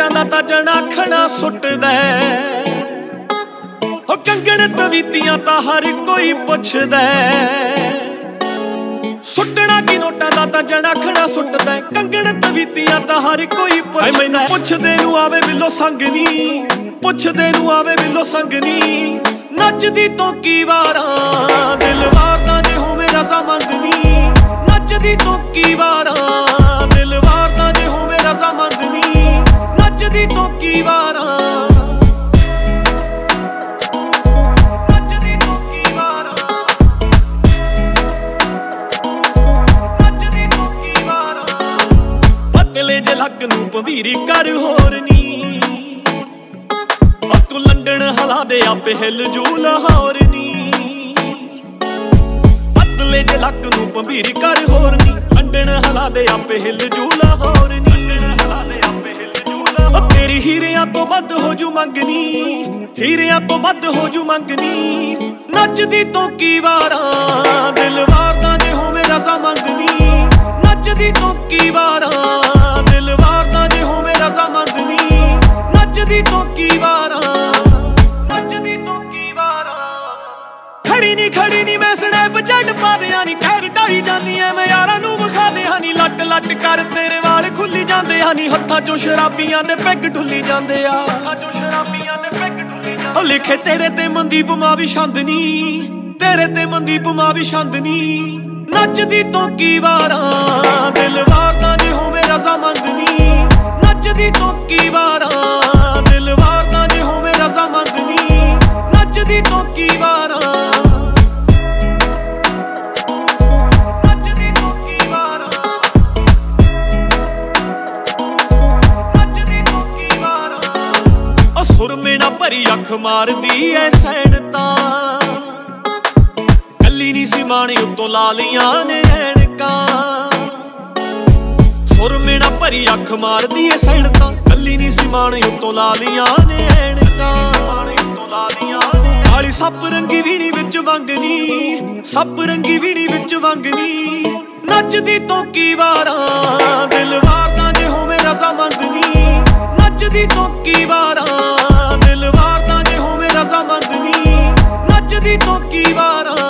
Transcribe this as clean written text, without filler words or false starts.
ਨੋਟਾਂ ਦਾ ਤਾਂ ਜਣਾਖਣਾ ਸੁੱਟਦਾ ਹੋ ਕੰਗਣ ਤਵੀਤੀਆਂ ਤਾਂ ਹਰ ਕੋਈ ਪੁੱਛਦਾ ਸੁੱਟਣਾ ਕੀ ਨੋਟਾਂ ਦਾ ਤਾਂ ਜਣਾਖਣਾ ਸੁੱਟਦਾ ਕੰਗਣ ਤਵੀਤੀਆਂ ਤਾਂ ਹਰ ਕੋਈ ਪੁੱਛਦਾ ਮੈਨੂੰ ਪੁੱਛਦੇ ਨੂੰ ਆਵੇ ਬਿੱਲੋ ਸੰਗ ਨੀ ਪੁੱਛਦੇ ਨੂੰ ਆਵੇ ਬਿੱਲੋ ਸੰਗ ਨੀ ਨੱਚਦੀ ਤੋਂ ਕੀ ਵਾਰਾਂ ਦਿਲ ਵਾਰਦਾ ਜੇ ਹੋਵੇ ਰਜ਼ਾਮੰਦ ਨੀ ਨੱਚਦੀ ਤੋਂ ਕੀ ਵਾਰਾਂ ਦਿਲ ਵਾਰਦਾ ਜੇ ਹੋਵੇ ਰਜ਼ਾਮੰਦ ਨੀ ਨੱਚਦੀ ਤੋਂ ਕੀ ਵਾਰਾਂ ਪਤਲੇ ਜੇ ਲੱਕ ਨੂੰ ਭਵੀਰੀ ਕਰ ਹੋਰ ਨੀ ਤੂੰ ਲੰਡਨ ਹਲਾ ਦੇ ਆਪੇ ਹਿੱਲ ਜੂ ਲਾਹੌਰ ਨੀ ਪਤਲੇ ਜੇ ਲੱਕ ਨੂੰ ਭਵੀਰੀ ਕਰ ਹੋਰ ਨੀ ਲੰਡਨ ਹਲਾ ਦੇ ਆਪੇ ਹਿੱਲ ਜੂ ਲਾਹੌਰ ਨੀ ਤੇਰੀ ਹੀਰਿਆਂ ਤੋਂ ਵੱਧ ਹੋ ਜੂ ਮੰਗਨੀ ਹੀਰਿਆਂ ਤੋਂ ਵੱਧ ਹੋ ਜੂ ਮੰਗਨੀ ਨੱਚਦੀ ਤੋਂ ਕੀ ਵਾਰਾਂ ਦਿਲ ਵਾਰਦਾ ਜੇ ਹੋਵੇ ਰਜ਼ਾਮੰਦ ਨੀ ਨੱਚਦੀ ਤੋਂ ਕੀ ਵਾਰਾਂ ਦਿਲ ਵਾਰਦਾ ਜੇ ਹੋਵੇ ਰਜ਼ਾਮੰਦ ਨੀ ਨੱਚਦੀ ਤੋਂ ਕੀ ਵਾਰਾਂ ਨੱਚਦੀ ਤੋਂ ਕੀ ਵਾਰਾਂ ਖੜੀ ਨੀ ਮੈਂ ਸਨੈਪ ਜੱਟ ਪਾਦਿਆਂ ਨੀ ਕਹਿਰ ਢਾਈ ਜਾਂਦੀ ਐ ਮੈਂ ਯਾਰਾਂ ਨੂੰ ਵਿਖਾਦਿਆਂ ਨੀ ਲੱਟ ਲੱਟ ਕਰ ਤੇਰੇ ਵਾਲ ਖੁੱਲੀ ਜਾਂਦੇ ਆ ਨੀ ਹੱਥਾਂ ਚੋਂ ਸ਼ਰਾਬੀਆਂ ਦੇ ਪੈਗ ਢੁੱਲੀ ਜਾਂਦੇ ਆ ਹੱਥਾਂ ਚੋਂ ਸ਼ਰਾਬੀਆਂ ਦੇ ਪੈਗ ਢੁੱਲੀ ਜਾਂਦੇ ਉਹ ਲਿਖੇ ਤੇਰੇ ਤੇ ਮਨਦੀਪ ਮਾਂ ਵੀ ਛੰਦ ਨੀ ਤੇਰੇ ਤੇ ਮਨਦੀਪ ਮਾਂ ਵੀ ਛੰਦ ਨੀ ਨੱਚਦੀ ਤੋਂ ਕੀ ਵਾਰਾਂ ਦਿਲ ਵਾਰਦਾ ਜੇ ਹੋਵੇ ਰਜ਼ਾਮੰਦ ਨੀ ਨੱਚਦੀ ਤੋਂ ਕੀ ਵਾਰਾਂ ਦਿਲ ਵਾਰਦਾ ਜੇ ਹੋਵੇ ਰਜ਼ਾਮੰਦ ਨੀ ਨੱਚਦੀ ਤੋਂ ਕੀ ਵਾਰਾਂ ਨੱਚਦੀ ਤੋਂ ਕੀ ਵਾਰਾਂ ਨੱਚਦੀ ਤੋਂ ਕੀ ਵਾਰਾਂ ਉਹ ਸੁਰਮੇ ਨਾ ਭਰੀ ਅੱਖ ਮਾਰਦੀ ਐ ਸੈਣ ਤਾਂ ਕੱਲੀ ਨੀ ਸੀ ਮਾਣੀ ਉੱਤੋਂ ਲਾ ਲੀਆਂ ਨੇ ਐਨਕਾਂ ਸੁਰਮੇ ਨਾ ਭਰੀ ਅੱਖ ਮਾਰਦੀ ਏ ਸੈਣ ਤਾਂ ਕੱਲੀ ਨੀ ਸੀ ਮਾਣੀ ਉੱਤੋਂ ਲਾ ਲੀਆਂ ਨੇ ਐਨਕਾਂ ਕਾਲੀ ਸੱਪ ਰੰਗੀ ਵੀਣੀ ਵਿੱਚ ਵੰਗਨੀ ਸੱਪ ਰੰਗੀ ਵੀਣੀ ਵਿੱਚ ਵੰਗਨੀ ਨੱਚਦੀ ਤੋਂ ਕੀ ਵਾਰਾਂ ਦਿਲ ਵਾਰਦਾ ਜੇ ਹੋਵੇ ਰਜ਼ਾਮੰਦ ਨੀ ਨੱਚਦੀ ਤੋਂ ਕੀ ਵਾਰਾਂ ਦਿਲ ਵਾਰਦਾ ਜੇ ਹੋਵੇ ਰਜ਼ਾਮੰਦ ਨੀ ਨੱਚਦੀ ਤੋਂ ਕੀ ਵਾਰਾਂ